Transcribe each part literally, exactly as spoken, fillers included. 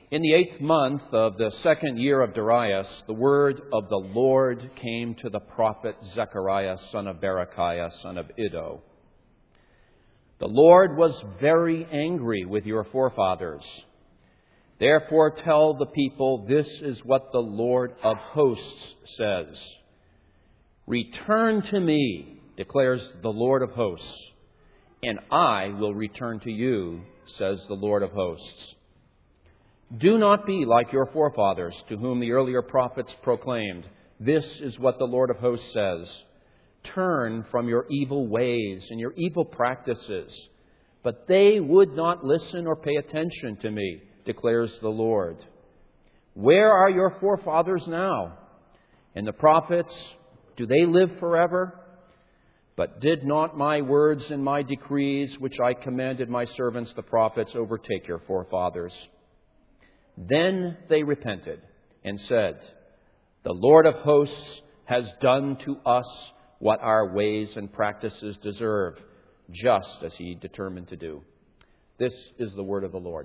In the eighth month of the second year of Darius, the word of the Lord came to the prophet Zechariah, son of Berechiah, son of Iddo. The Lord was very angry with your forefathers. Therefore tell the people, this is what the Lord of hosts says. Return to me, declares the Lord of hosts, and I will return to you, says the Lord of hosts. Do not be like your forefathers, to whom the earlier prophets proclaimed, this is what the Lord of hosts says. Turn from your evil ways and your evil practices. But they would not listen or pay attention to me, declares the Lord. Where are your forefathers now? And the prophets, do they live forever? But did not my words and my decrees, which I commanded my servants the prophets, overtake your forefathers? Then they repented and said, the Lord of hosts has done to us what our ways and practices deserve, just as he determined to do. This is the word of the Lord.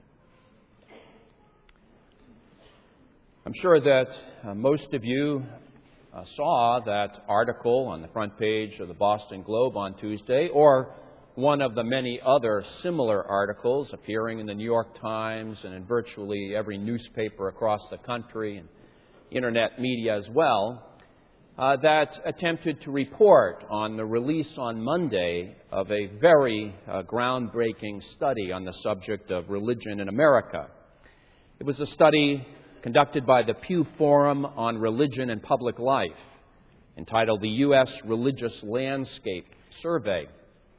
I'm sure that uh, most of you uh, saw that article on the front page of the Boston Globe on Tuesday, or one of the many other similar articles appearing in the New York Times and in virtually every newspaper across the country and internet media as well, uh, that attempted to report on the release on Monday of a very uh, groundbreaking study on the subject of religion in America. It was a study conducted by the Pew Forum on Religion and Public Life, entitled the U S Religious Landscape Survey.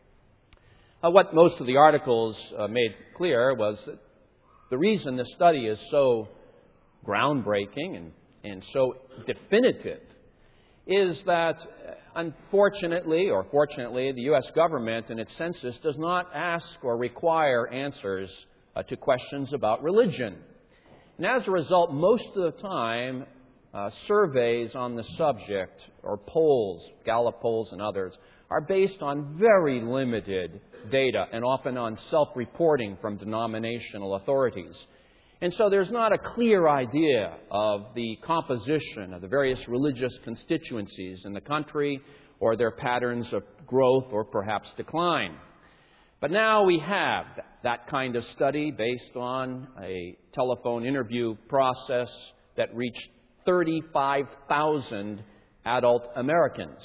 Uh, what most of the articles uh, made clear was that the reason this study is so groundbreaking and, and so definitive is that, unfortunately, or fortunately, the U S government in its census does not ask or require answers uh, to questions about religion. And as a result, most of the time, uh, surveys on the subject, or polls, Gallup polls and others, are based on very limited data and often on self-reporting from denominational authorities. And so there's not a clear idea of the composition of the various religious constituencies in the country or their patterns of growth or perhaps decline. But now we have that kind of study based on a telephone interview process that reached thirty-five thousand adult Americans.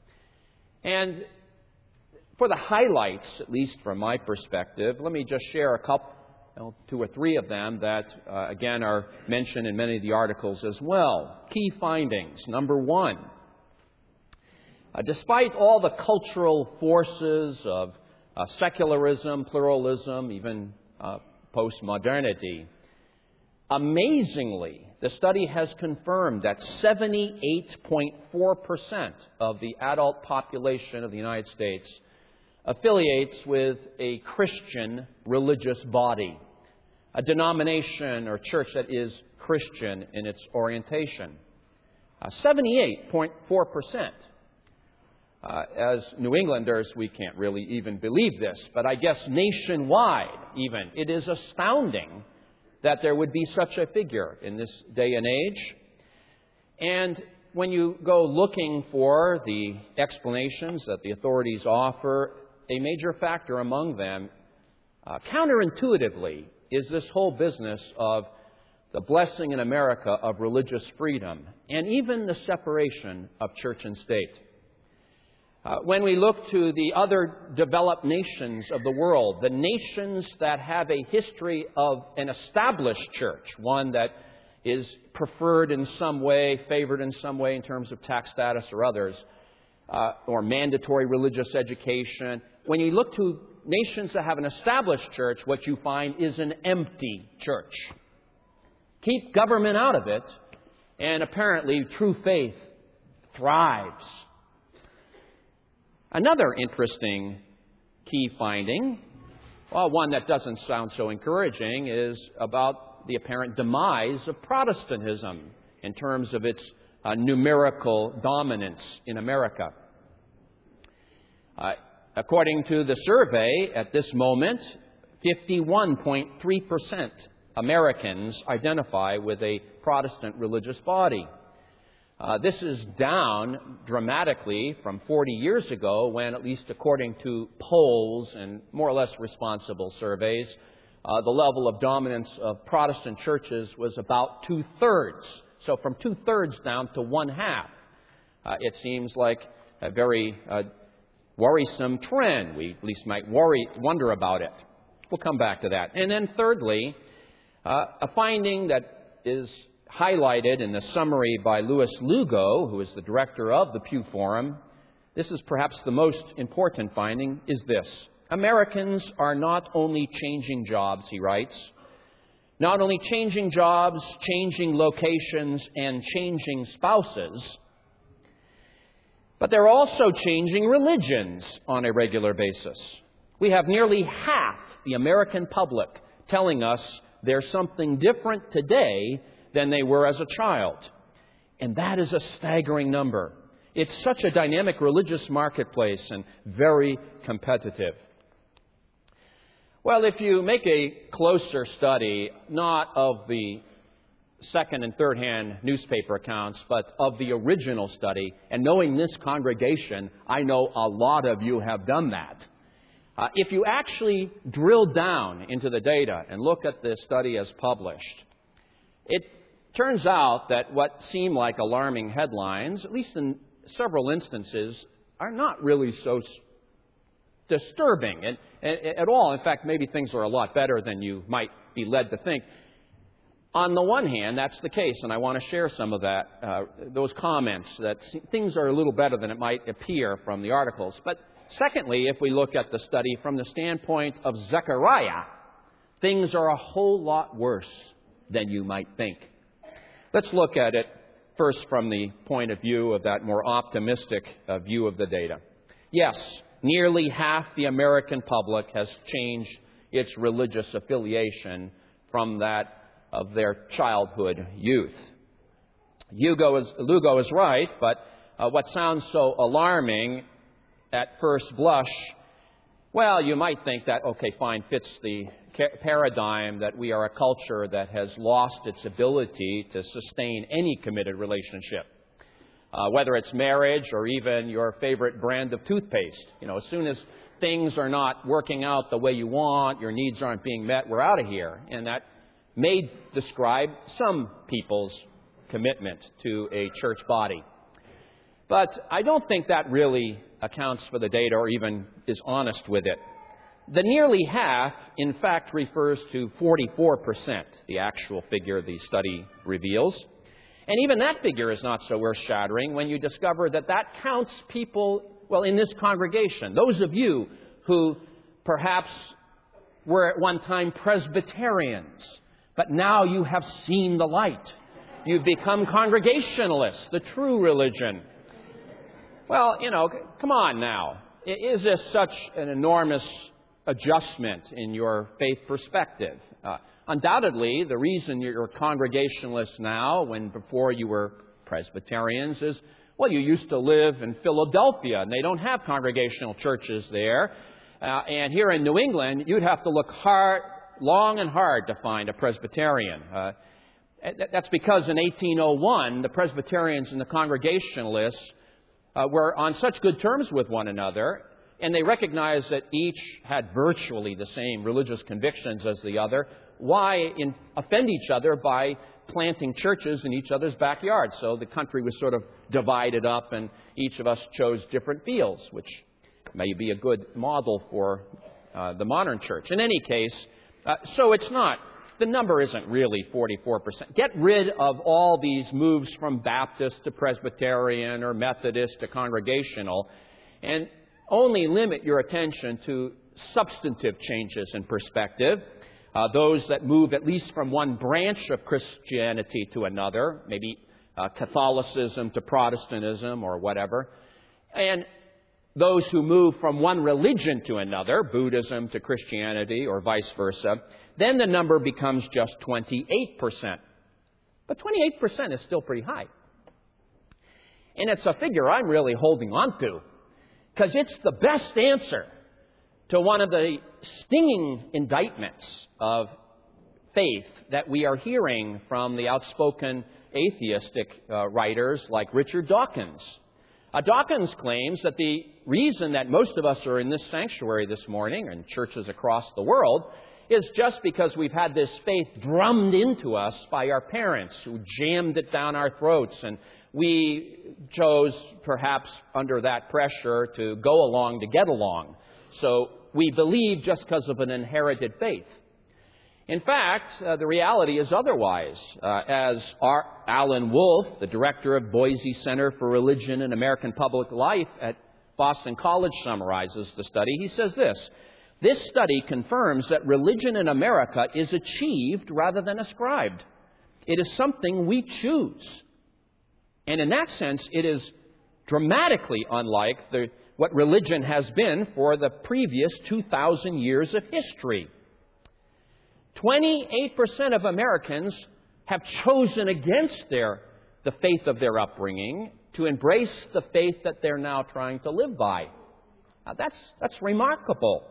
And for the highlights, at least from my perspective, let me just share a couple, you know, two or three of them that, uh, again, are mentioned in many of the articles as well. Key findings. Number one, uh, despite all the cultural forces of uh, secularism, pluralism, even uh, postmodernity, amazingly, the study has confirmed that seventy-eight point four percent of the adult population of the United States affiliates with a Christian religious body, a denomination or church that is Christian in its orientation. Uh, seventy-eight point four percent. Uh, as New Englanders, we can't really even believe this, but I guess nationwide even, it is astounding that there would be such a figure in this day and age. And when you go looking for the explanations that the authorities offer, a major factor among them, uh, counterintuitively, is this whole business of the blessing in America of religious freedom and even the separation of church and state. Uh, when we look to the other developed nations of the world, the nations that have a history of an established church, one that is preferred in some way, favored in some way in terms of tax status or others, uh, or mandatory religious education, when you look to nations that have an established church, what you find is an empty church. Keep government out of it, and apparently true faith thrives. Another interesting key finding, well, one that doesn't sound so encouraging, is about the apparent demise of Protestantism in terms of its uh, numerical dominance in America. Uh, according to the survey, at this moment, fifty-one point three percent Americans identify with a Protestant religious body. Uh, this is down dramatically from forty years ago when, at least according to polls and more or less responsible surveys, uh, the level of dominance of Protestant churches was about two-thirds. So from two-thirds down to one-half. Uh, it seems like a very uh, worrisome trend. We at least might worry, wonder about it. We'll come back to that. And then thirdly, uh, a finding that is highlighted in the summary by Louis Lugo, who is the director of the Pew Forum. This is perhaps the most important finding, is this. Americans are not only changing jobs, he writes, not only changing jobs, changing locations, and changing spouses, but they're also changing religions on a regular basis. We have nearly half the American public telling us there's something different today than they were as a child. And that is a staggering number. It's such a dynamic religious marketplace and very competitive. Well, if you make a closer study, not of the second and third-hand newspaper accounts, but of the original study, and knowing this congregation, I know a lot of you have done that. Uh, if you actually drill down into the data and look at the study as published, it turns out that what seem like alarming headlines, at least in several instances, are not really so disturbing and, and, at all. In fact, maybe things are a lot better than you might be led to think. On the one hand, that's the case, and I want to share some of that, uh, those comments, that things are a little better than it might appear from the articles. But secondly, if we look at the study from the standpoint of Zechariah, things are a whole lot worse than you might think. Let's look at it first from the point of view of that more optimistic uh, view of the data. Yes, nearly half the American public has changed its religious affiliation from that of their childhood youth. Lugo is, Lugo is right, but uh, what sounds so alarming at first blush, well, you might think that, okay, fine, fits the paradigm that we are a culture that has lost its ability to sustain any committed relationship, uh, whether it's marriage or even your favorite brand of toothpaste. You know, as soon as things are not working out the way you want, your needs aren't being met, we're out of here. And that may describe some people's commitment to a church body. But I don't think that really accounts for the data or even is honest with it. The nearly half, in fact, refers to forty-four percent, the actual figure the study reveals. And even that figure is not so earth-shattering when you discover that that counts people, well, in this congregation, those of you who perhaps were at one time Presbyterians, but now you have seen the light. You've become Congregationalists, the true religion. Well, you know, come on now. Is this such an enormous adjustment in your faith perspective? Uh, undoubtedly, the reason you're Congregationalists now, when before you were Presbyterians, is, well, you used to live in Philadelphia, and they don't have Congregational churches there. Uh, and here in New England, you'd have to look hard, long and hard to find a Presbyterian. Uh, that's because in eighteen oh one, the Presbyterians and the Congregationalists uh, were on such good terms with one another, and they recognized that each had virtually the same religious convictions as the other. Why in, offend each other by planting churches in each other's backyards? So the country was sort of divided up, and each of us chose different fields, which may be a good model for uh, the modern church. In any case, uh, so it's not, the number isn't really forty-four percent. Get rid of all these moves from Baptist to Presbyterian or Methodist to Congregational, and only limit your attention to substantive changes in perspective, uh, those that move at least from one branch of Christianity to another, maybe uh, Catholicism to Protestantism or whatever, and those who move from one religion to another, Buddhism to Christianity or vice versa, then the number becomes just twenty-eight percent. But twenty-eight percent is still pretty high. And it's a figure I'm really holding on to, because it's the best answer to one of the stinging indictments of faith that we are hearing from the outspoken atheistic uh, writers like Richard Dawkins. Uh, Dawkins claims that the reason that most of us are in this sanctuary this morning and churches across the world is just because we've had this faith drummed into us by our parents who jammed it down our throats, and we chose, perhaps under that pressure, to go along to get along. So we believe just because of an inherited faith. In fact, uh, the reality is otherwise. Uh, as R. Alan Wolf, the director of Boise Center for Religion and American Public Life at Boston College, summarizes the study, he says this: "This study confirms that religion in America is achieved rather than ascribed. It is something we choose. And in that sense, it is dramatically unlike the, what religion has been for the previous two thousand years of history. twenty-eight percent of Americans have chosen against their the faith of their upbringing to embrace the faith that they're now trying to live by. Now, that's, that's remarkable.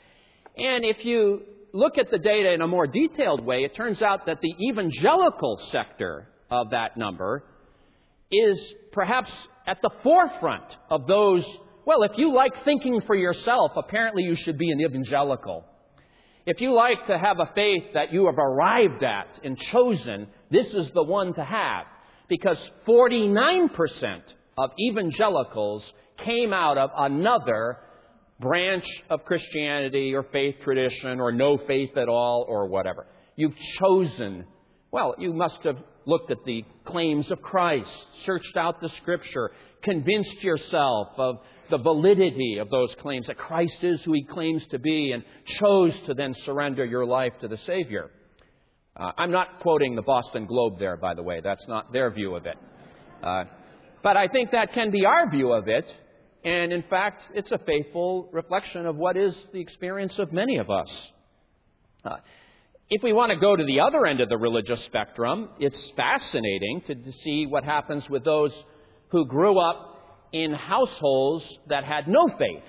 And if you look at the data in a more detailed way, it turns out that the evangelical sector of that number is perhaps at the forefront of those. Well, if you like thinking for yourself, apparently you should be an evangelical. If you like to have a faith that you have arrived at and chosen, this is the one to have. Because forty-nine percent of evangelicals came out of another branch of Christianity or faith tradition or no faith at all or whatever. You've chosen. Well, you must have looked at the claims of Christ, searched out the Scripture, convinced yourself of the validity of those claims, that Christ is who He claims to be, and chose to then surrender your life to the Savior. Uh, I'm not quoting the Boston Globe there, by the way. That's not their view of it. Uh, but I think that can be our view of it. And in fact, it's a faithful reflection of what is the experience of many of us. Uh, if we want to go to the other end of the religious spectrum, it's fascinating to, to see what happens with those who grew up in households that had no faith,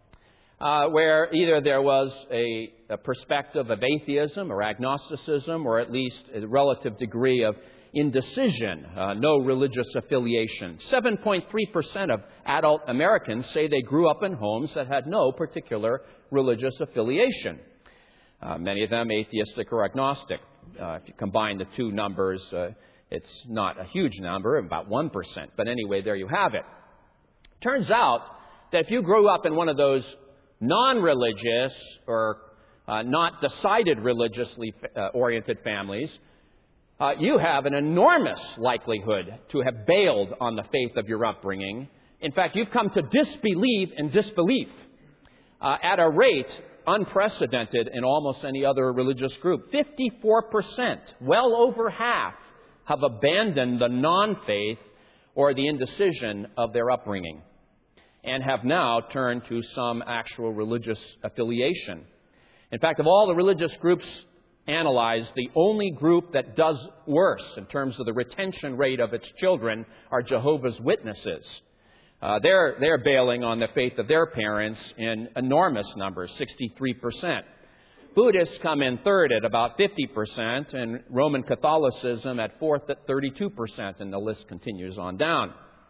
uh, where either there was a, a perspective of atheism or agnosticism, or at least a relative degree of indecision, uh, no religious affiliation. seven point three percent of adult Americans say they grew up in homes that had no particular religious affiliation. Uh, many of them atheistic or agnostic. Uh, if you combine the two numbers, uh, it's not a huge number, about one percent. But anyway, there you have it. Turns out that if you grew up in one of those non-religious or uh, not decided religiously uh, oriented families, uh, you have an enormous likelihood to have bailed on the faith of your upbringing. In fact, you've come to disbelieve in disbelief uh, at a rate unprecedented in almost any other religious group. fifty-four percent, well over half, have abandoned the non-faith or the indecision of their upbringing and have now turned to some actual religious affiliation. In fact, of all the religious groups analyzed, the only group that does worse in terms of the retention rate of its children are Jehovah's Witnesses. Uh, they're, they're bailing on the faith of their parents in enormous numbers, sixty-three percent. Buddhists come in third at about fifty percent, and Roman Catholicism at fourth at thirty-two percent, and the list continues on down.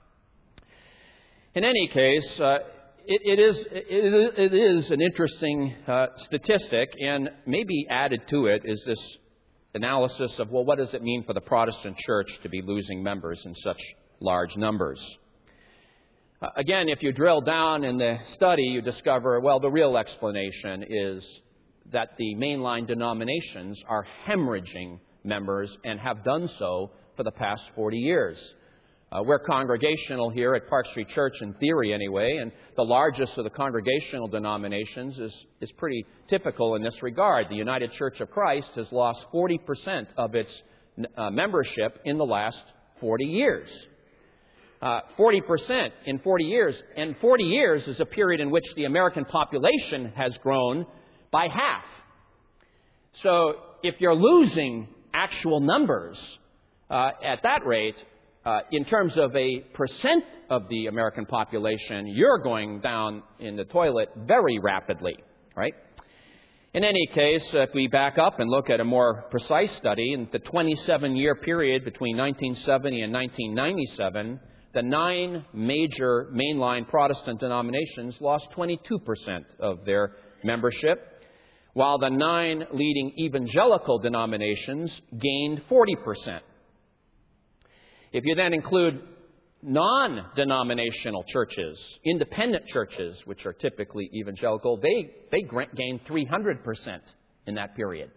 In any case, uh, it, it, is, it, it is an interesting uh, statistic, and maybe added to it is this analysis of, well, what does it mean for the Protestant Church to be losing members in such large numbers? Uh, again, if you drill down in the study, you discover, well, the real explanation is that the mainline denominations are hemorrhaging members and have done so for the past forty years. Uh, we're congregational here at Park Street Church, in theory anyway, and the largest of the congregational denominations is, is pretty typical in this regard. The United Church of Christ has lost forty percent of its uh, membership in the last forty years. Uh, forty percent in forty years. And forty years is a period in which the American population has grown by half. So if you're losing actual numbers uh, at that rate, uh, in terms of a percent of the American population, you're going down in the toilet very rapidly, right? In any case, if we back up and look at a more precise study, in the twenty-seven year period between nineteen seventy and nineteen ninety-seven, the nine major mainline Protestant denominations lost twenty-two percent of their membership, while the nine leading evangelical denominations gained forty percent. If you then include non-denominational churches, independent churches, which are typically evangelical, they, they gained three hundred percent in that period.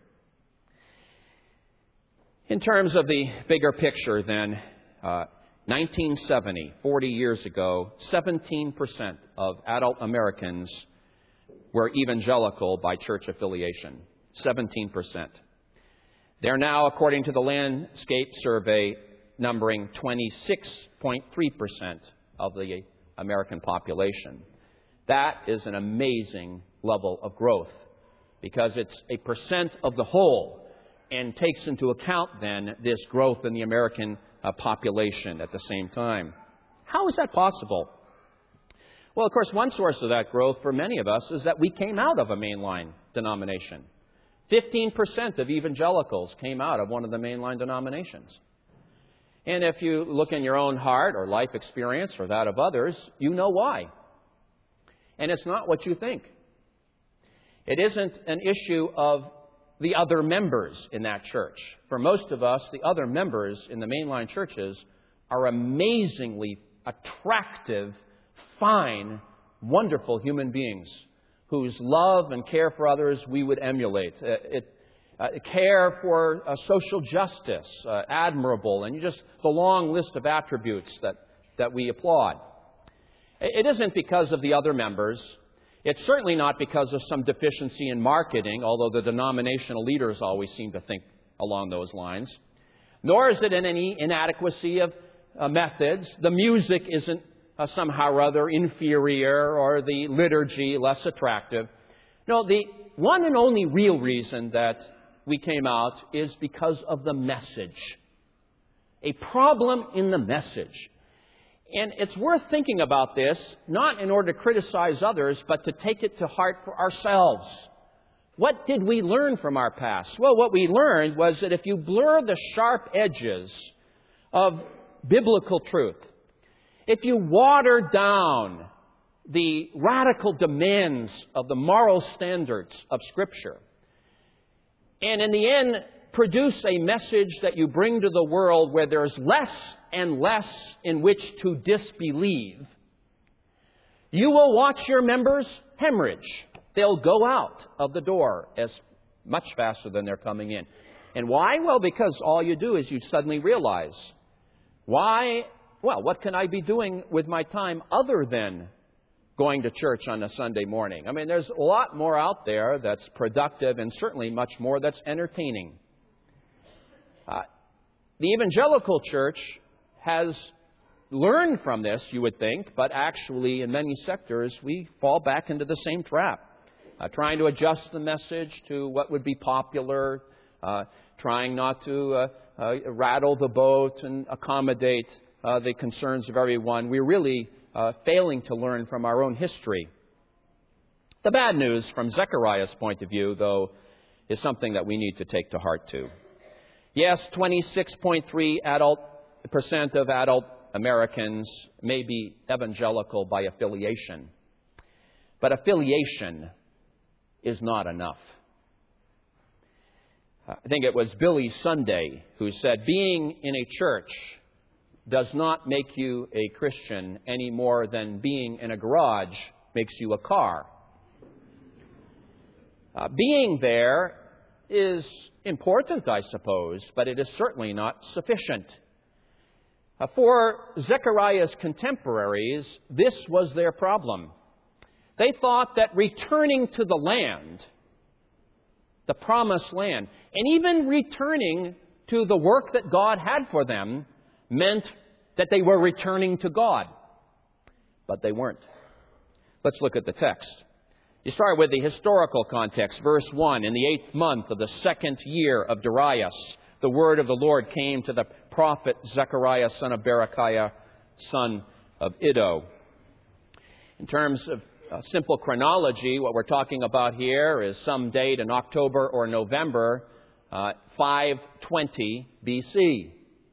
In terms of the bigger picture, then, uh, nineteen seventy, forty years ago, seventeen percent of adult Americans were evangelical by church affiliation. seventeen percent. They're now, according to the Landscape Survey, numbering twenty-six point three percent of the American population. That is an amazing level of growth because it's a percent of the whole and takes into account then this growth in the American uh, population at the same time. How is that possible? Well, of course, one source of that growth for many of us is that we came out of a mainline denomination. fifteen percent of evangelicals came out of one of the mainline denominations. And if you look in your own heart or life experience or that of others, you know why. And it's not what you think. It isn't an issue of the other members in that church. For most of us, the other members in the mainline churches are amazingly attractive, fine, wonderful human beings whose love and care for others we would emulate. It, Uh, care for uh, social justice, uh, admirable, and just the long list of attributes that, that we applaud. It isn't because of the other members. It's certainly not because of some deficiency in marketing, although the denominational leaders always seem to think along those lines. Nor is it in any inadequacy of uh, methods. The music isn't uh, somehow or other inferior or the liturgy less attractive. No, the one and only real reason that we came out is because of the message. A problem in the message. And it's worth thinking about this, not in order to criticize others, but to take it to heart for ourselves. What did we learn from our past? Well, what we learned was that if you blur the sharp edges of biblical truth, if you water down the radical demands of the moral standards of Scripture, and in the end, produce a message that you bring to the world where there's less and less in which to disbelieve, you will watch your members hemorrhage. They'll go out of the door as much faster than they're coming in. And why? Well, because all you do is you suddenly realize, why? Well, what can I be doing with my time other than going to church on a Sunday morning? I mean, there's a lot more out there that's productive and certainly much more that's entertaining. Uh, the evangelical church has learned from this, you would think, but actually in many sectors we fall back into the same trap. Uh, trying to adjust the message to what would be popular, uh, trying not to uh, uh, rattle the boat and accommodate uh, the concerns of everyone. We really Uh, failing to learn from our own history. The bad news from Zechariah's point of view, though, is something that we need to take to heart too. Yes, twenty-six point three adult percent of adult Americans may be evangelical by affiliation, but affiliation is not enough. I think it was Billy Sunday who said, being in a church does not make you a Christian any more than being in a garage makes you a car. Uh, being there is important, I suppose, but it is certainly not sufficient. Uh, for Zechariah's contemporaries, this was their problem. They thought that returning to the land, the promised land, and even returning to the work that God had for them, meant that they were returning to God. But they weren't. Let's look at the text. You start with the historical context. Verse one, in the eighth month of the second year of Darius, the word of the Lord came to the prophet Zechariah, son of Berechiah, son of Iddo. In terms of uh, simple chronology, what we're talking about here is some date in October or November, uh, five twenty B C.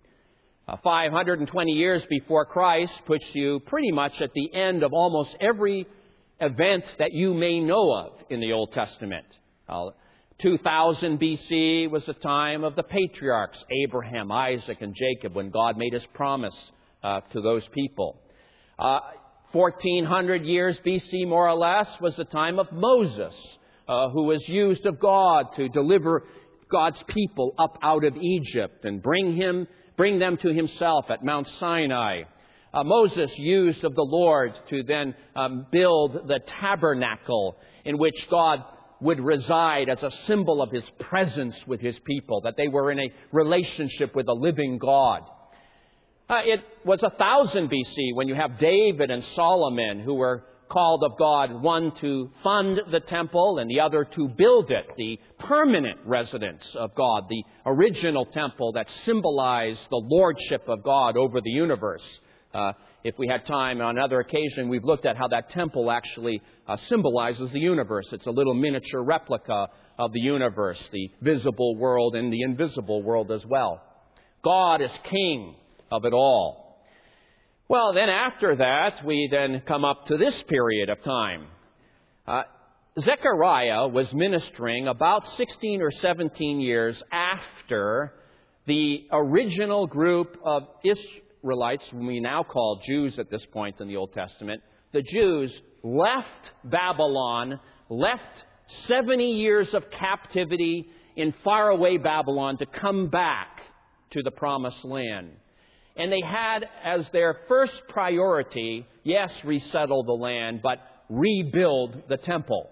Uh, five hundred twenty years before Christ puts you pretty much at the end of almost every event that you may know of in the Old Testament. Uh, two thousand B C was the time of the patriarchs, Abraham, Isaac, and Jacob, when God made His promise uh, to those people. Uh, fourteen hundred years B C, more or less, was the time of Moses, uh, who was used of God to deliver God's people up out of Egypt and bring him, bring them to Himself at Mount Sinai. Uh, Moses used of the Lord to then um, build the tabernacle in which God would reside as a symbol of His presence with His people, that they were in a relationship with a living God. Uh, it was one thousand B C when you have David and Solomon, who were called of God, one to fund the temple and the other to build it, the permanent residence of God, the original temple that symbolized the lordship of God over the universe. Uh, if we had time on another occasion, we've looked at how that temple actually uh, symbolizes the universe. It's a little miniature replica of the universe, the visible world and the invisible world as well. God is king of it all. Well, then after that, we then come up to this period of time. Uh, Zechariah was ministering about sixteen or seventeen years after the original group of Israelites, whom we now call Jews at this point in the Old Testament, the Jews left Babylon, left seventy years of captivity in faraway Babylon to come back to the Promised Land. And they had as their first priority, yes, resettle the land, but rebuild the temple.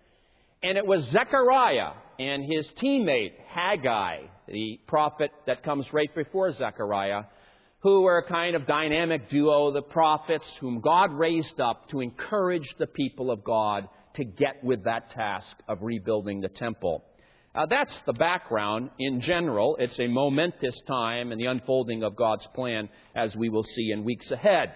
And it was Zechariah and his teammate, Haggai, the prophet that comes right before Zechariah, who were a kind of dynamic duo, the prophets whom God raised up to encourage the people of God to get with that task of rebuilding the temple. Uh, that's the background. In general, it's a momentous time in the unfolding of God's plan, as we will see in weeks ahead.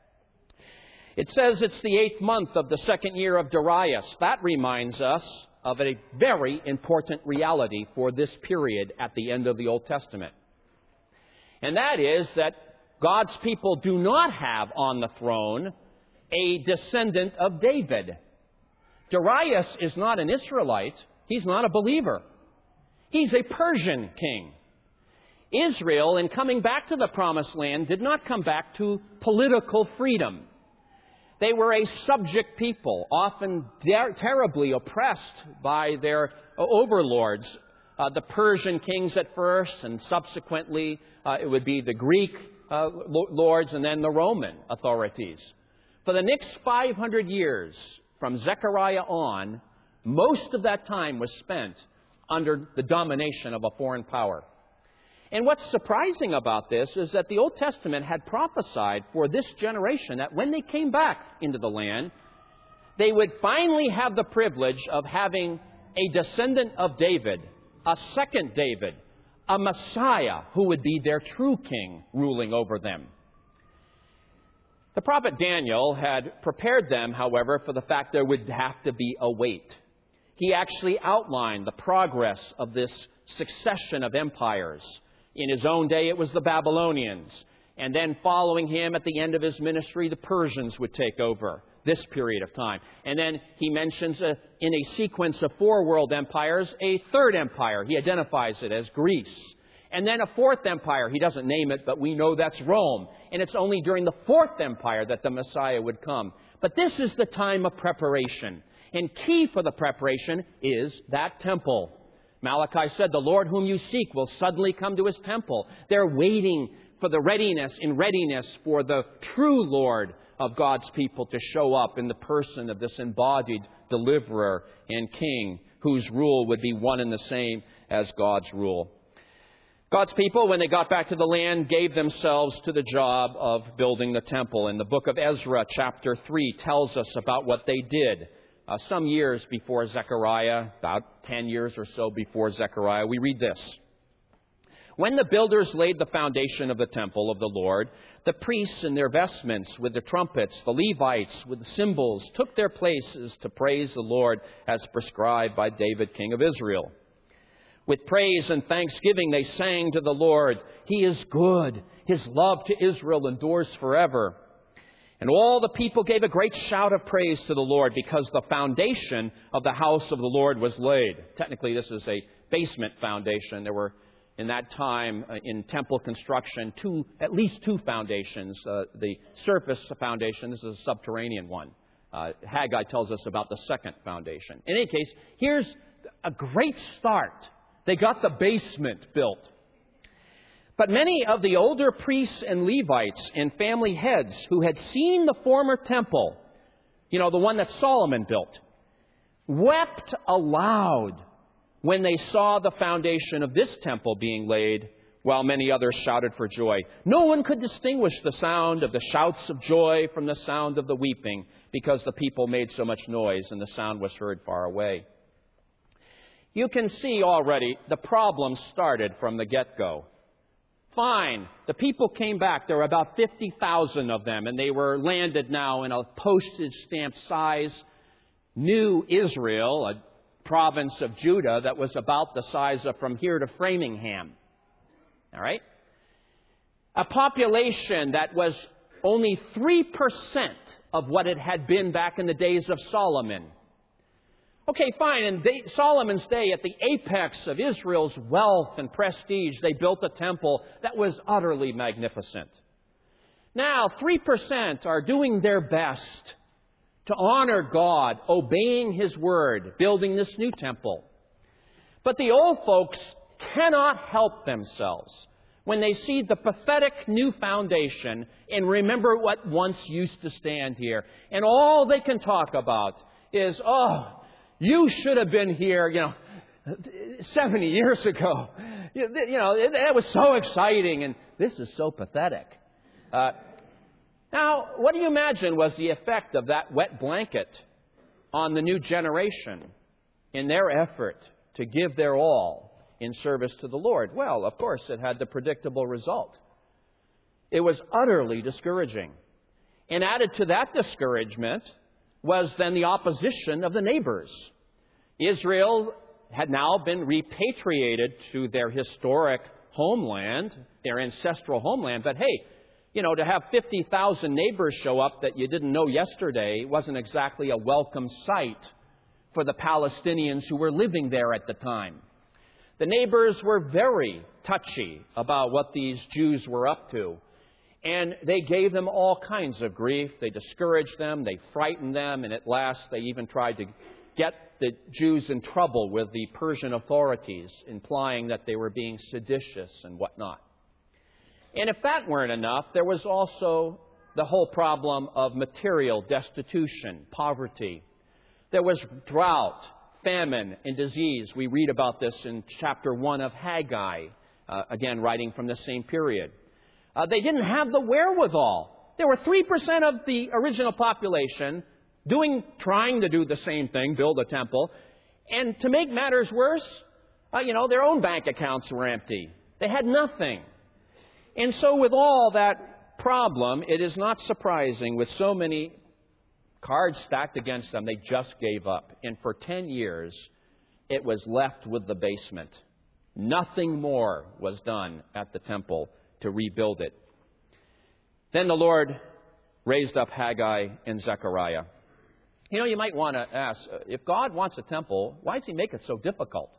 It says it's the eighth month of the second year of Darius. That reminds us of a very important reality for this period at the end of the Old Testament. And that is that God's people do not have on the throne a descendant of David. Darius is not an Israelite. He's not a believer. He's a Persian king. Israel, in coming back to the Promised Land, did not come back to political freedom. They were a subject people, often ter- terribly oppressed by their overlords. Uh, the Persian kings at first, and subsequently uh, it would be the Greek uh, lords and then the Roman authorities. For the next five hundred years, from Zechariah on, most of that time was spent under the domination of a foreign power. And what's surprising about this is that the Old Testament had prophesied for this generation that when they came back into the land, they would finally have the privilege of having a descendant of David, a second David, a Messiah who would be their true king ruling over them. The prophet Daniel had prepared them, however, for the fact there would have to be a wait. He actually outlined the progress of this succession of empires. In his own day, it was the Babylonians. And then following him at the end of his ministry, the Persians would take over this period of time. And then he mentions a, in a sequence of four world empires, a third empire. He identifies it as Greece. And then a fourth empire. He doesn't name it, but we know that's Rome. And it's only during the fourth empire that the Messiah would come. But this is the time of preparation. And key for the preparation is that temple. Malachi said, the Lord whom you seek will suddenly come to His temple. They're waiting for the readiness, in readiness for the true Lord of God's people to show up in the person of this embodied deliverer and king, whose rule would be one and the same as God's rule. God's people, when they got back to the land, gave themselves to the job of building the temple. And the book of Ezra, chapter three, tells us about what they did. Uh, some years before Zechariah, about ten years or so before Zechariah, we read this. When the builders laid the foundation of the temple of the Lord, the priests in their vestments with the trumpets, the Levites with the cymbals, took their places to praise the Lord as prescribed by David, king of Israel. With praise and thanksgiving they sang to the Lord, "He is good. His love to Israel endures forever." And all the people gave a great shout of praise to the Lord because the foundation of the house of the Lord was laid. Technically, this is a basement foundation. There were, in that time, uh, in temple construction, two, at least two foundations. Uh, the surface foundation, this is a subterranean one. Uh, Haggai tells us about the second foundation. In any case, here's a great start. They got the basement built. But many of the older priests and Levites and family heads who had seen the former temple, you know, the one that Solomon built, wept aloud when they saw the foundation of this temple being laid, while many others shouted for joy. No one could distinguish the sound of the shouts of joy from the sound of the weeping, because the people made so much noise and the sound was heard far away. You can see already the problem started from the get-go. Fine, the people came back. There were about fifty thousand of them, and they were landed now in a postage stamp size new Israel, a province of Judah that was about the size of from here to Framingham. All right? A population that was only three percent of what it had been back in the days of Solomon. Okay, fine. In day, Solomon's day, at the apex of Israel's wealth and prestige, they built a temple that was utterly magnificent. Now, three percent are doing their best to honor God, obeying His word, building this new temple. But the old folks cannot help themselves when they see the pathetic new foundation and remember what once used to stand here. And all they can talk about is, oh, you should have been here, you know, seventy years ago. You know, that was so exciting, and this is so pathetic. Uh, now, what do you imagine was the effect of that wet blanket on the new generation in their effort to give their all in service to the Lord? Well, of course, it had the predictable result. It was utterly discouraging. And added to that discouragement was then the opposition of the neighbors. Israel had now been repatriated to their historic homeland, their ancestral homeland. But hey, you know, to have fifty thousand neighbors show up that you didn't know yesterday wasn't exactly a welcome sight for the Palestinians who were living there at the time. The neighbors were very touchy about what these Jews were up to. And they gave them all kinds of grief. They discouraged them. They frightened them. And at last, they even tried to get the Jews in trouble with the Persian authorities, implying that they were being seditious and whatnot. And if that weren't enough, there was also the whole problem of material destitution, poverty. There was drought, famine, and disease. We read about this in chapter one of Haggai, uh, again, writing from the same period. Uh, they didn't have the wherewithal. There were three percent of the original population doing, trying to do the same thing, build a temple. And to make matters worse, uh, you know, their own bank accounts were empty. They had nothing. And so with all that problem, it is not surprising with so many cards stacked against them, they just gave up. And for ten years, it was left with the basement. Nothing more was done at the temple to rebuild it. Then the Lord raised up Haggai and Zechariah. You know, you might want to ask, if God wants a temple, why does He make it so difficult?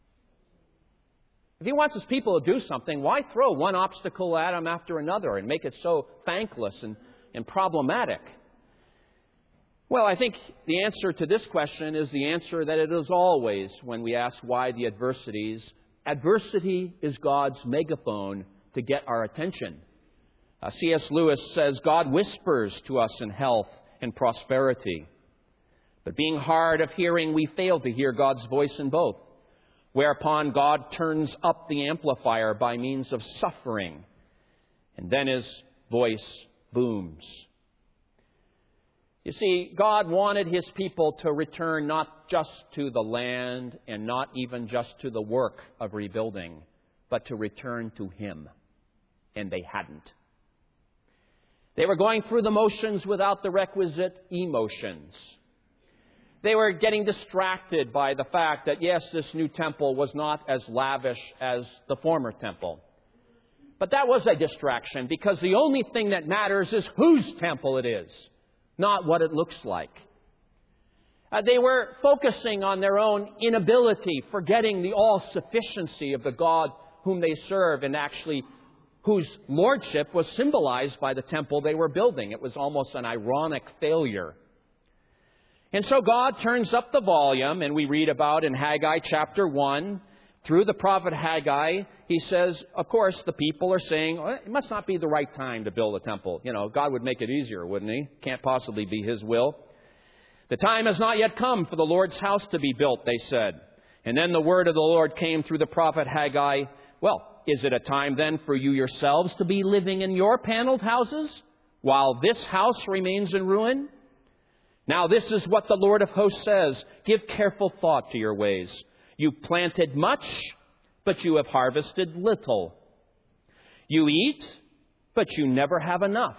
If He wants His people to do something, why throw one obstacle at Him after another and make it so thankless and, and problematic? Well, I think the answer to this question is the answer that it is always when we ask why the adversities. Adversity is God's megaphone to get our attention. Uh, C S Lewis says, God whispers to us in health and prosperity. But being hard of hearing, we fail to hear God's voice in both. Whereupon God turns up the amplifier by means of suffering. And then His voice booms. You see, God wanted His people to return not just to the land and not even just to the work of rebuilding, but to return to Him. And they hadn't. They were going through the motions without the requisite emotions. They were getting distracted by the fact that, yes, this new temple was not as lavish as the former temple. But that was a distraction, because the only thing that matters is whose temple it is, not what it looks like. Uh, they were focusing on their own inability, forgetting the all-sufficiency of the God whom they serve, and actually whose lordship was symbolized by the temple they were building. It was almost an ironic failure. And so God turns up the volume, and we read about in Haggai chapter one, through the prophet Haggai, he says, of course, the people are saying, well, it must not be the right time to build a temple. You know, God would make it easier, wouldn't He? Can't possibly be His will. The time has not yet come for the Lord's house to be built, they said. And then the word of the Lord came through the prophet Haggai. Well, is it a time then for you yourselves to be living in your paneled houses while this house remains in ruin? Now this is what the Lord of hosts says. Give careful thought to your ways. You planted much, but you have harvested little. You eat, but you never have enough.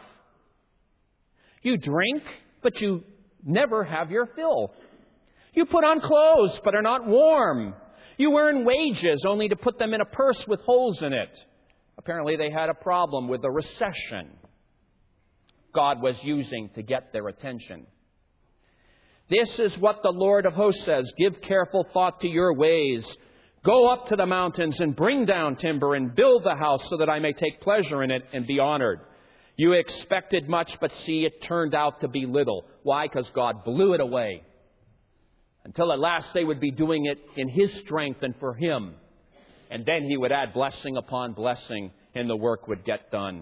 You drink, but you never have your fill. You put on clothes, but are not warm. You earn wages only to put them in a purse with holes in it. Apparently they had a problem with the recession God was using to get their attention. This is what the Lord of hosts says. Give careful thought to your ways. Go up to the mountains and bring down timber and build the house so that I may take pleasure in it and be honored. You expected much, but see, it turned out to be little. Why? Because God blew it away. Until at last they would be doing it in His strength and for Him. And then He would add blessing upon blessing, and the work would get done.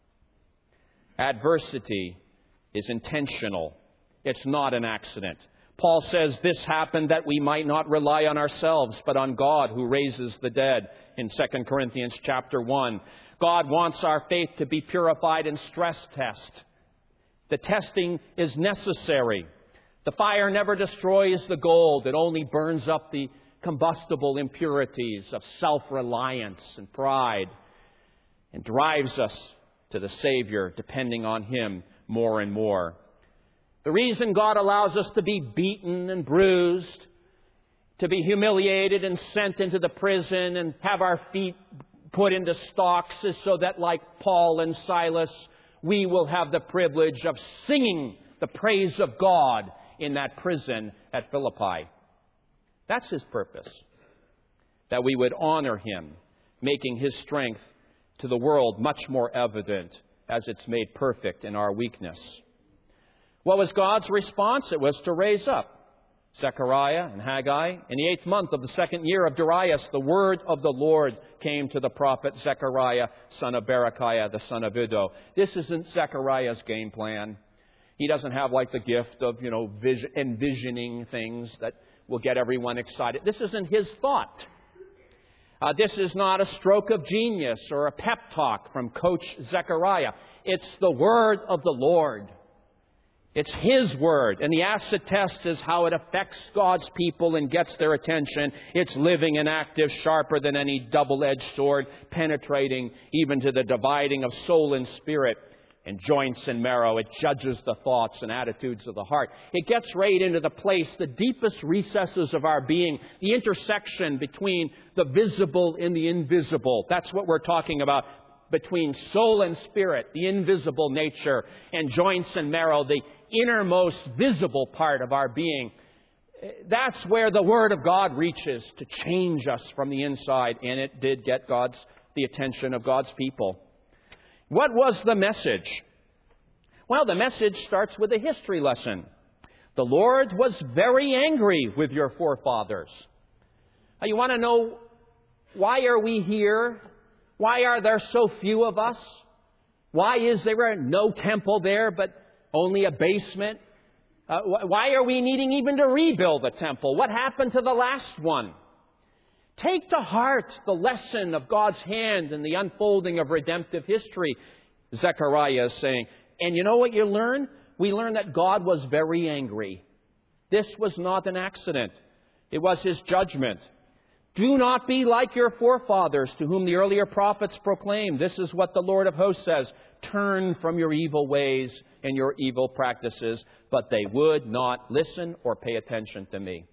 Adversity is intentional. It's not an accident. Paul says this happened that we might not rely on ourselves, but on God who raises the dead in Second Corinthians chapter one. God wants our faith to be purified and stress test. The testing is necessary. The fire never destroys the gold. It only burns up the combustible impurities of self-reliance and pride and drives us to the Savior, depending on Him more and more. The reason God allows us to be beaten and bruised, to be humiliated and sent into the prison and have our feet put into stocks is so that, like Paul and Silas, we will have the privilege of singing the praise of God in that prison at Philippi. That's His purpose. That we would honor Him, making His strength to the world much more evident as it's made perfect in our weakness. What was God's response? It was to raise up Zechariah and Haggai. In the eighth month of the second year of Darius, the word of the Lord came to the prophet Zechariah, son of Berechiah, the son of Iddo. This isn't Zechariah's game plan. He doesn't have like the gift of, you know, vision, envisioning things that will get everyone excited. This isn't his thought. Uh, this is not a stroke of genius or a pep talk from Coach Zechariah. It's the word of the Lord. It's His word. And the acid test is how it affects God's people and gets their attention. It's living and active, sharper than any double-edged sword, penetrating even to the dividing of soul and spirit and joints and marrow. It judges the thoughts and attitudes of the heart. It gets right into the place, the deepest recesses of our being, the intersection between the visible and the invisible. That's what we're talking about. Between soul and spirit, the invisible nature, and joints and marrow, the innermost visible part of our being. That's where the Word of God reaches to change us from the inside, and it did get God's the attention of God's people. What was the message? Well, the message starts with a history lesson. The Lord was very angry with your forefathers. Now, you want to know, why are we here? Why are there so few of us? Why is there no temple there, but only a basement? Uh, why are we needing even to rebuild the temple? What happened to the last one? Take to heart the lesson of God's hand in the unfolding of redemptive history, Zechariah is saying. And you know what you learn? We learn that God was very angry. This was not an accident. It was His judgment. Do not be like your forefathers, to whom the earlier prophets proclaimed. This is what the Lord of hosts says. Turn from your evil ways and your evil practices. But they would not listen or pay attention to me.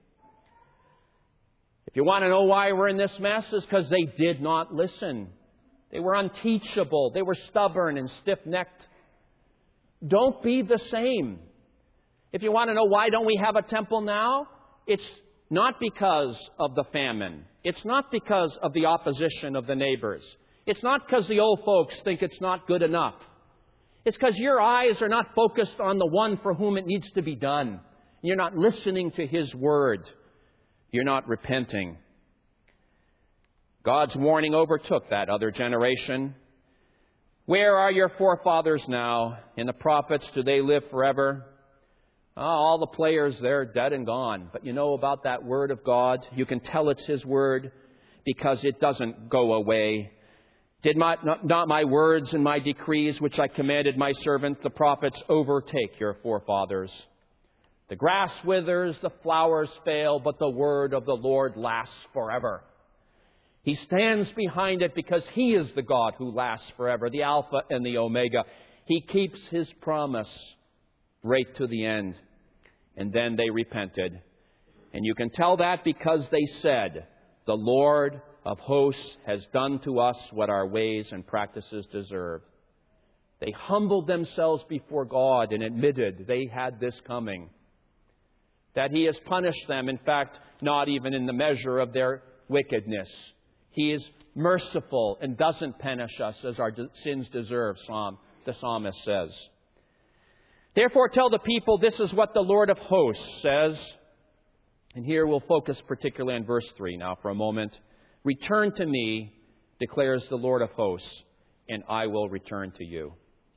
If you want to know why we're in this mess, it's because they did not listen. They were unteachable. They were stubborn and stiff-necked. Don't be the same. If you want to know why don't we have a temple now, it's not because of the famine. It's not because of the opposition of the neighbors. It's not because the old folks think it's not good enough. It's because your eyes are not focused on the one for whom it needs to be done. You're not listening to His word. You're not repenting. God's warning overtook that other generation. Where are your forefathers now? And the prophets, do they live forever? Oh, all the players, they're dead and gone. But you know about that word of God? You can tell it's His word because it doesn't go away. Did my, not, not my words and my decrees, which I commanded my servant, the prophets, overtake your forefathers? The grass withers, the flowers fail, but the word of the Lord lasts forever. He stands behind it because He is the God who lasts forever, the Alpha and the Omega. He keeps His promise right to the end. And then they repented. And you can tell that because they said, the Lord of hosts has done to us what our ways and practices deserve. They humbled themselves before God and admitted they had this coming. That He has punished them, in fact, not even in the measure of their wickedness. He is merciful and doesn't punish us as our sins deserve, Psalm, the psalmist says. Therefore tell the people, this is what the Lord of hosts says. And here we'll focus particularly on verse three now for a moment. Return to me, declares the Lord of hosts, and I will return to you.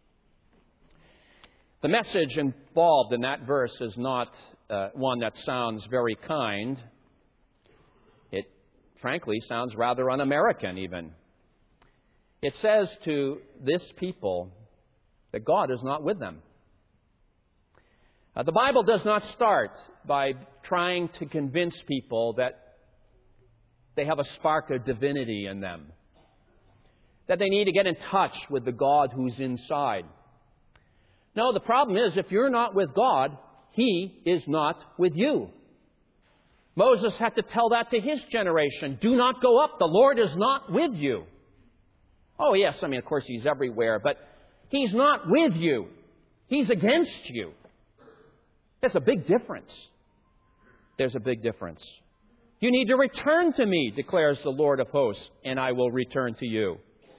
The message involved in that verse is not uh, one that sounds very kind. It, frankly, sounds rather un-American even. It says to this people that God is not with them. Uh, the Bible does not start by trying to convince people that they have a spark of divinity in them, that they need to get in touch with the God who's inside. No, the problem is if you're not with God, He is not with you. Moses had to tell that to his generation. Do not go up. The Lord is not with you. Oh, yes, I mean, of course, He's everywhere, but He's not with you. He's against you. There's a big difference. There's a big difference. You need to return to me, declares the Lord of hosts, and I will return to you.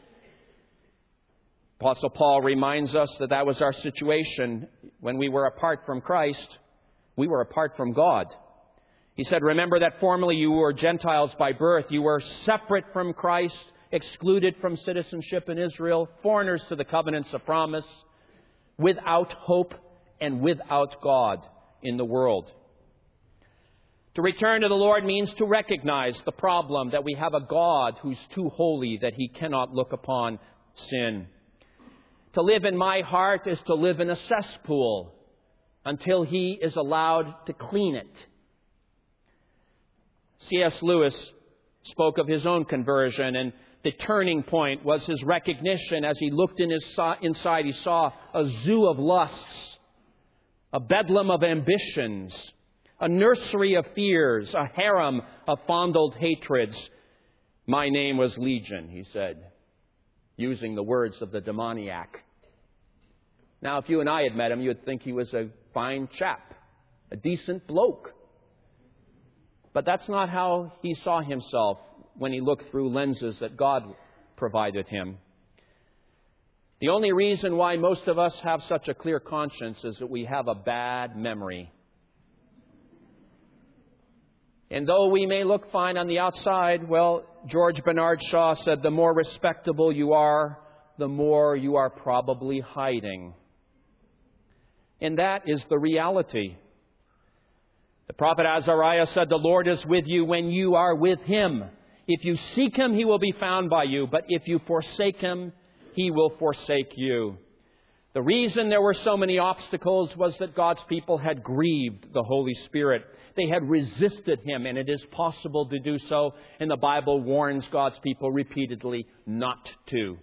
Apostle Paul reminds us that that was our situation when we were apart from Christ. We were apart from God. He said, remember that formerly you were Gentiles by birth. You were separate from Christ, excluded from citizenship in Israel, foreigners to the covenants of promise, without hope and without God in the world. To return to the Lord means to recognize the problem that we have a God who's too holy that He cannot look upon sin. To live in my heart is to live in a cesspool until He is allowed to clean it. C S Lewis spoke of his own conversion, and the turning point was his recognition as he looked in his so- inside. He saw a zoo of lusts, a bedlam of ambitions, a nursery of fears, a harem of fondled hatreds. My name was Legion, he said, using the words of the demoniac. Now, if you and I had met him, you would think he was a fine chap, a decent bloke. But that's not how he saw himself when he looked through lenses that God provided him. The only reason why most of us have such a clear conscience is that we have a bad memory. And though we may look fine on the outside, well, George Bernard Shaw said, the more respectable you are, the more you are probably hiding. And that is the reality. The prophet Azariah said, the Lord is with you when you are with Him. If you seek Him, He will be found by you. But if you forsake Him, He will forsake you. The reason there were so many obstacles was that God's people had grieved the Holy Spirit. They had resisted Him, and it is possible to do so, and the Bible warns God's people repeatedly not to.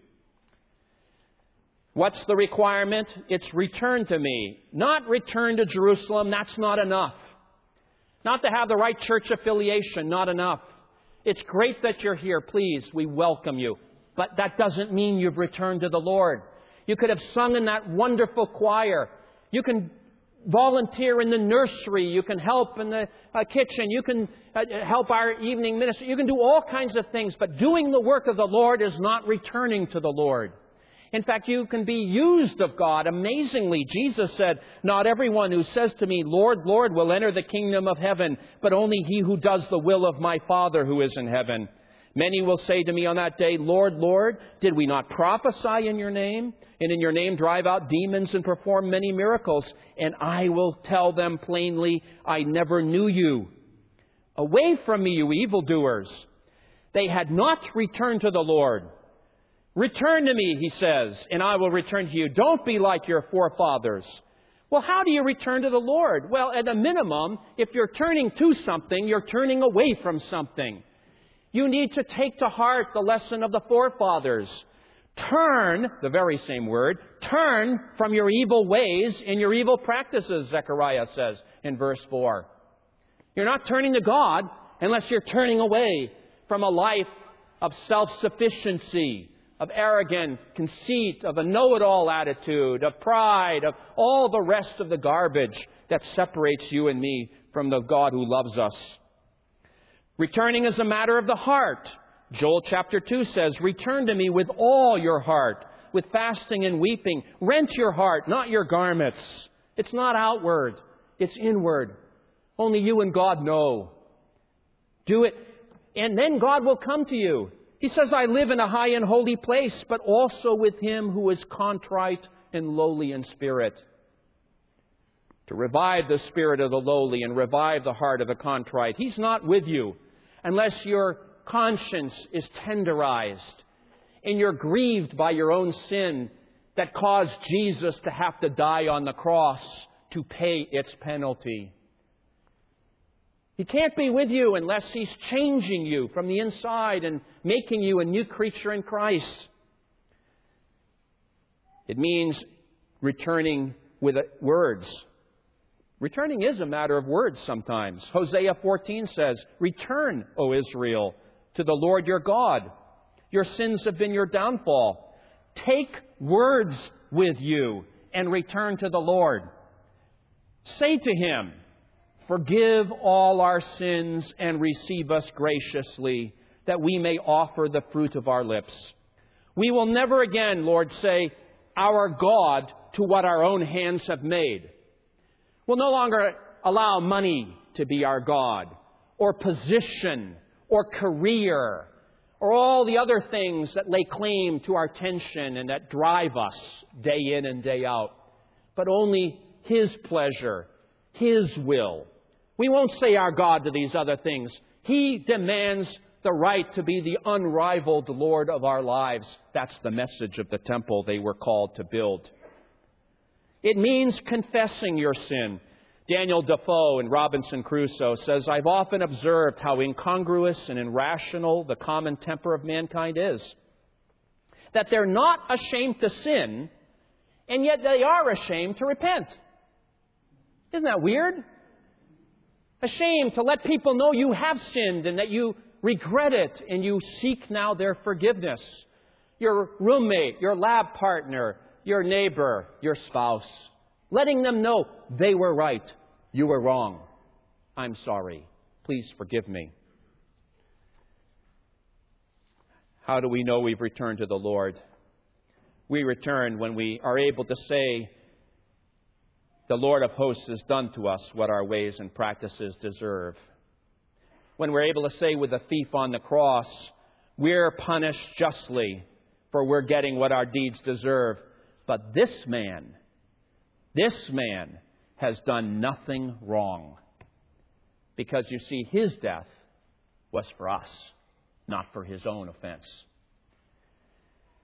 What's the requirement? It's return to me. Not return to Jerusalem. That's not enough. Not to have the right church affiliation. Not enough. It's great that you're here. Please, we welcome you. But that doesn't mean you've returned to the Lord. You could have sung in that wonderful choir. You can volunteer in the nursery. You can help in the uh, kitchen. You can uh, help our evening ministry. You can do all kinds of things. But doing the work of the Lord is not returning to the Lord. In fact, you can be used of God amazingly. Jesus said, "Not everyone who says to me, 'Lord, Lord,' will enter the kingdom of heaven, but only he who does the will of my Father who is in heaven. Many will say to me on that day, 'Lord, Lord, did we not prophesy in your name, and in your name drive out demons and perform many miracles?' And I will tell them plainly, 'I never knew you. Away from me, you evildoers.'" They had not returned to the Lord. "Return to me," He says, "and I will return to you. Don't be like your forefathers." Well, how do you return to the Lord? Well, at a minimum, if you're turning to something, you're turning away from something. You need to take to heart the lesson of the forefathers. Turn, the very same word, turn from your evil ways and your evil practices, Zechariah says in verse four. You're not turning to God unless you're turning away from a life of self-sufficiency, of arrogant conceit, of a know-it-all attitude, of pride, of all the rest of the garbage that separates you and me from the God who loves us. Returning is a matter of the heart. Joel chapter two says, "Return to me with all your heart, with fasting and weeping. Rent your heart, not your garments." It's not outward, it's inward. Only you and God know. Do it, and then God will come to you. He says, "I live in a high and holy place, but also with him who is contrite and lowly in spirit." To revive the spirit of the lowly and revive the heart of the contrite. He's not with you unless your conscience is tenderized and you're grieved by your own sin that caused Jesus to have to die on the cross to pay its penalty. He can't be with you unless He's changing you from the inside and making you a new creature in Christ. It means returning with words. Returning is a matter of words sometimes. Hosea fourteen says, "Return, O Israel, to the Lord your God. Your sins have been your downfall. Take words with you and return to the Lord. Say to Him, 'Forgive all our sins and receive us graciously, that we may offer the fruit of our lips.' We will never again, Lord, say, 'Our God,' to what our own hands have made. We'll no longer allow money to be our God, or position, or career, or all the other things that lay claim to our attention and that drive us day in and day out. But only His pleasure, His will. We won't say our God to these other things. He demands the right to be the unrivaled Lord of our lives. That's the message of the temple they were called to build. It means confessing your sin. Daniel Defoe in Robinson Crusoe says, "I've often observed how incongruous and irrational the common temper of mankind is. That they're not ashamed to sin, and yet they are ashamed to repent." Isn't that weird? Ashamed to let people know you have sinned and that you regret it and you seek now their forgiveness. Your roommate, your lab partner, your neighbor, your spouse, letting them know they were right, you were wrong. I'm sorry. Please forgive me. How do we know we've returned to the Lord? We return when we are able to say, "The Lord of hosts has done to us what our ways and practices deserve." When we're able to say with the thief on the cross, "We're punished justly, for we're getting what our deeds deserve. But this man, this man has done nothing wrong." Because you see, his death was for us, not for his own offense.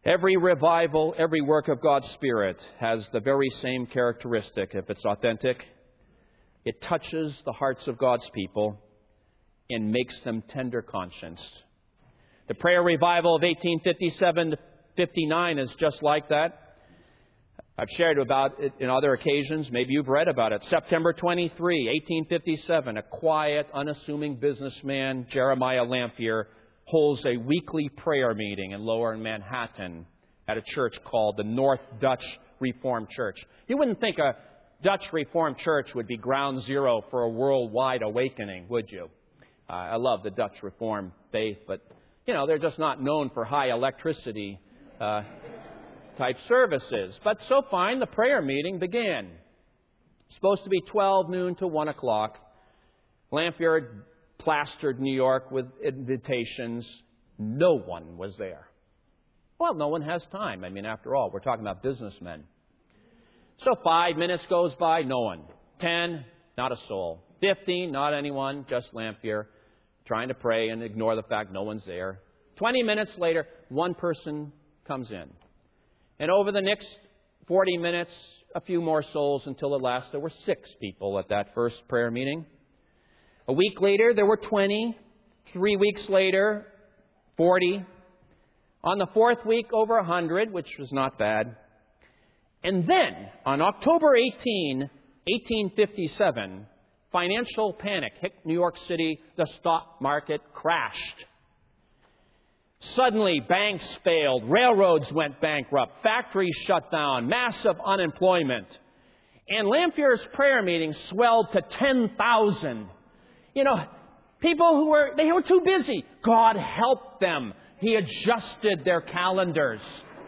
Every revival, every work of God's Spirit has the very same characteristic. If it's authentic, it touches the hearts of God's people and makes them tender conscienced. The prayer revival of eighteen fifty-seven to fifty-nine is just like that. I've shared about it in other occasions. Maybe you've read about it. September twenty-third, eighteen fifty-seven, a quiet, unassuming businessman, Jeremiah Lanphier, holds a weekly prayer meeting in Lower Manhattan at a church called the North Dutch Reformed Church. You wouldn't think a Dutch Reformed Church would be ground zero for a worldwide awakening, would you? Uh, I love the Dutch Reformed faith, but, you know, they're just not known for high electricity uh, type services. But so fine, the prayer meeting began. Supposed to be twelve noon to one o'clock. Lanphier plastered New York with invitations. No one was there. Well, no one has time. I mean, after all, we're talking about businessmen. So five minutes goes by, no one. Ten, not a soul. Fifteen, not anyone, just Lanphier, trying to pray and ignore the fact no one's there. Twenty minutes later, one person comes in. And over the next forty minutes, a few more souls until at last there were six people at that first prayer meeting. A week later, there were twenty. Three weeks later, forty. On the fourth week, over one hundred, which was not bad. And then, on October eighteenth, eighteen fifty-seven, financial panic hit New York City. The stock market crashed. Suddenly, banks failed. Railroads went bankrupt. Factories shut down. Massive unemployment. And Lanphier's prayer meeting swelled to ten thousand. You know, people who were, they were too busy. God helped them. He adjusted their calendars.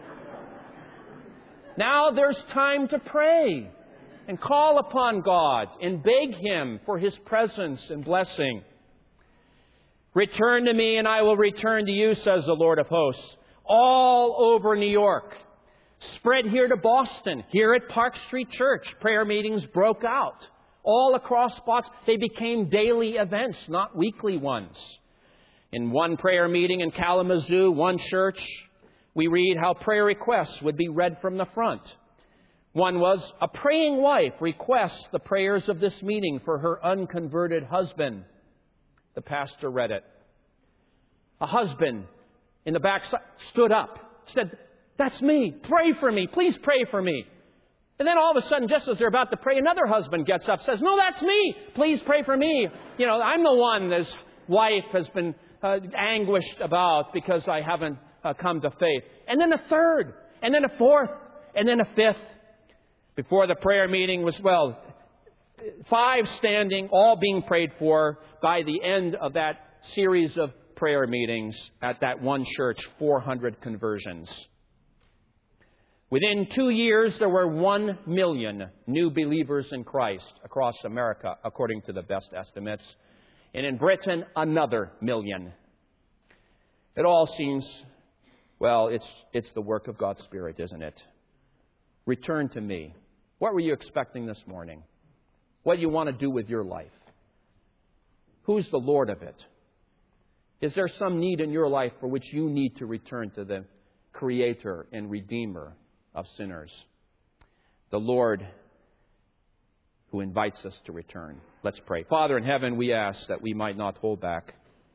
Now there's time to pray and call upon God and beg Him for His presence and blessing. Return to me and I will return to you, says the Lord of hosts. All over New York. Spread here to Boston. Here at Park Street Church, prayer meetings broke out. All across spots, they became daily events, not weekly ones. In one prayer meeting in Kalamazoo, one church, we read how prayer requests would be read from the front. One was, a praying wife requests the prayers of this meeting for her unconverted husband. The pastor read it. A husband in the back stood up, said, that's me. Pray for me. Please pray for me. And then all of a sudden, just as they're about to pray, another husband gets up, says, no, that's me. Please pray for me. You know, I'm the one this wife has been uh, anguished about because I haven't uh, come to faith. And then a third, and then a fourth, and then a fifth. Before the prayer meeting was, well, five standing, all being prayed for. By the end of that series of prayer meetings at that one church, four hundred conversions. Within two years, there were one million new believers in Christ across America, according to the best estimates. And in Britain, another million. It all seems, well, it's, it's the work of God's Spirit, isn't it? Return to me. What were you expecting this morning? What do you want to do with your life? Who's the Lord of it? Is there some need in your life for which you need to return to the Creator and Redeemer of sinners? The Lord who invites us to return. Let's pray. Father in heaven, we ask that we might not hold back.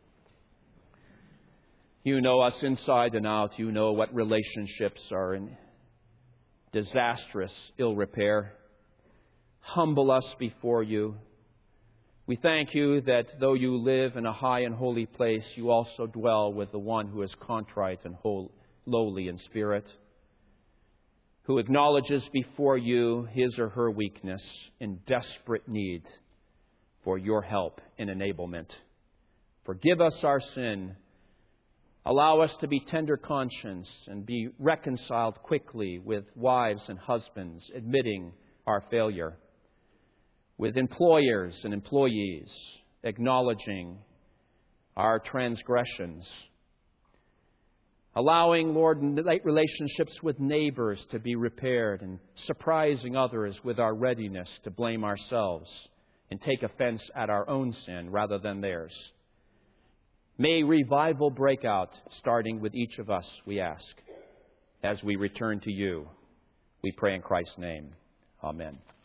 You know us inside and out. You know what relationships are in disastrous ill repair. Humble us before you. We thank you that though you live in a high and holy place, you also dwell with the one who is contrite and lowly in spirit, who acknowledges before you his or her weakness in desperate need for your help and enablement. Forgive us our sin. Allow us to be tender conscience and be reconciled quickly with wives and husbands, admitting our failure, with employers and employees, acknowledging our transgressions, allowing, Lord, relationships with neighbors to be repaired and surprising others with our readiness to blame ourselves and take offense at our own sin rather than theirs. May revival break out, starting with each of us, we ask. as we return to you. We pray in Christ's name. Amen.